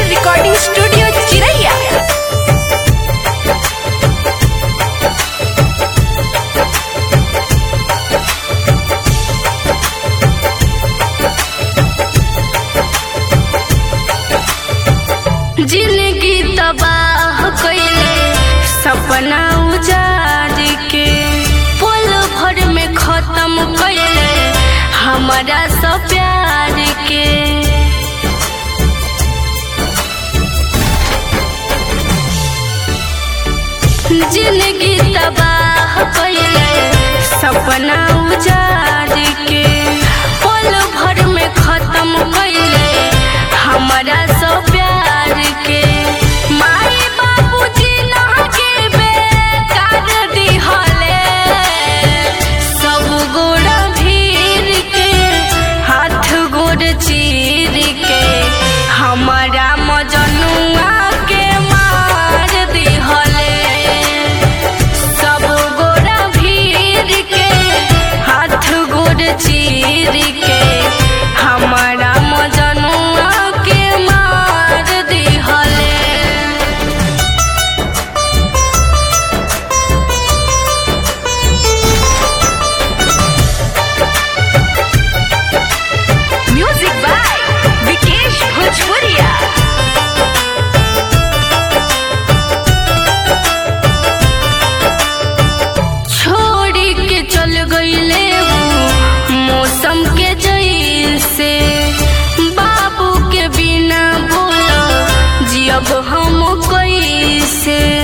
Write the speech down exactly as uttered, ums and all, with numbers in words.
Recording studio चिरैया। जिंदगी तबाह कइले सपना उजाड़ के, पल भर में खत्म कइले हमारा सब प्यार के। जिंदगी तबाह कइले सपना उजाड़ के, पल भर में खत्म कइले हमारा सब प्यार के। माई बाबूजी ना के बेकार दिहले, सब गोड़ भीर के हाथ गोड़ चीर के हमारा मजनुआ के मार दिहले। सब गोड़ भीर के हाथ गोड़ चीर के हमारा मजनुआ के मार दिहले। म्यूजिक बाय विकेश भोजपुरिया। छोड़ी के चल गईले मौसम के जैसे, बाबू के बिना बोलो जियब हम कैसे।